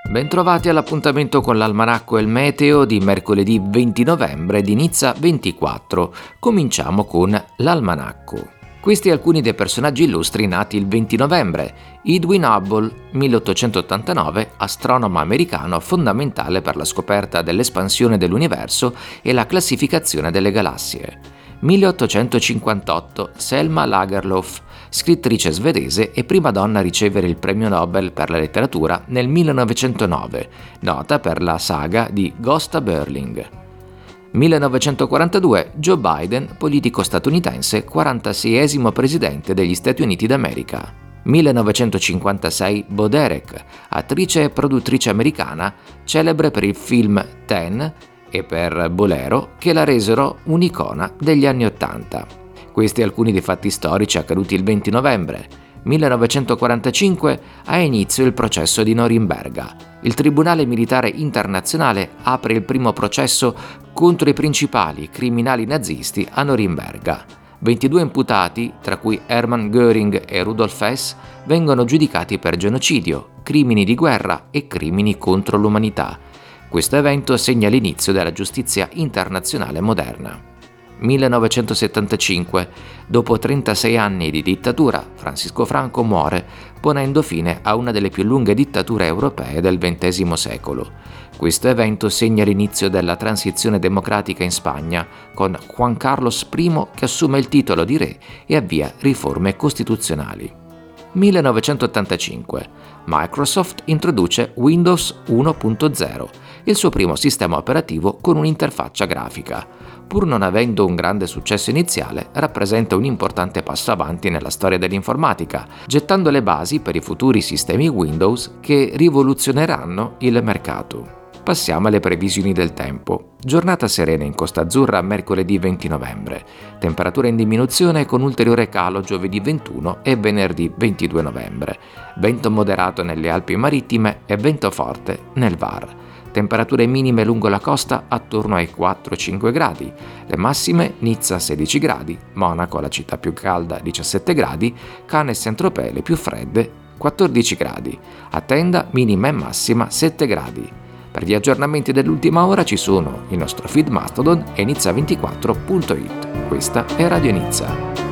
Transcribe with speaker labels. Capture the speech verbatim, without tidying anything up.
Speaker 1: Bentrovati all'appuntamento con l'Almanacco e il Meteo di mercoledì venti novembre di Nizza ventiquattro. Cominciamo con l'Almanacco. Questi alcuni dei personaggi illustri nati il venti novembre. Edwin Hubble, milleottocentottantanove, astronomo americano fondamentale per la scoperta dell'espansione dell'universo e la classificazione delle galassie. milleottocentocinquantotto, Selma Lagerlöf, scrittrice svedese e prima donna a ricevere il premio Nobel per la letteratura nel millenovecentonove, nota per la saga di Gösta Berling. millenovecentoquarantadue, Joe Biden, politico statunitense, quarantaseiesimo presidente degli Stati Uniti d'America. millenovecentocinquantasei, Bo Derek, attrice e produttrice americana, celebre per il film Ten e per Bolero, che la resero un'icona degli anni Ottanta. Questi alcuni dei fatti storici accaduti il venti novembre. millenovecentoquarantacinque ha inizio il processo di Norimberga. Il Tribunale Militare Internazionale apre il primo processo contro i principali criminali nazisti a Norimberga. ventidue imputati, tra cui Hermann Göring e Rudolf Hess, vengono giudicati per genocidio, crimini di guerra e crimini contro l'umanità. Questo evento segna l'inizio della giustizia internazionale moderna. millenovecentosettantacinque. Dopo trentasei anni di dittatura, Francisco Franco muore, ponendo fine a una delle più lunghe dittature europee del ventesimo secolo. Questo evento segna l'inizio della transizione democratica in Spagna, con Juan Carlos I che assume il titolo di re e avvia riforme costituzionali. millenovecentottantacinque. Microsoft introduce Windows uno punto zero, il suo primo sistema operativo con un'interfaccia grafica. Pur non avendo un grande successo iniziale, rappresenta un importante passo avanti nella storia dell'informatica, gettando le basi per i futuri sistemi Windows che rivoluzioneranno il mercato. Passiamo alle previsioni del tempo. Giornata serena in Costa Azzurra mercoledì venti novembre. Temperatura in diminuzione con ulteriore calo giovedì ventuno e venerdì ventidue novembre. Vento moderato nelle Alpi marittime e vento forte nel V A R. Temperature minime lungo la costa attorno ai quattro cinque gradi. Le massime: Nizza sedici gradi, Monaco, la città più calda, diciassette gradi, Cannes e Saint-Tropez le più fredde, quattordici gradi. A Tenda minima e massima sette gradi. Per gli aggiornamenti dell'ultima ora ci sono il nostro feed Mastodon e nizza ventiquattro punto it. Questa è Radio Nizza.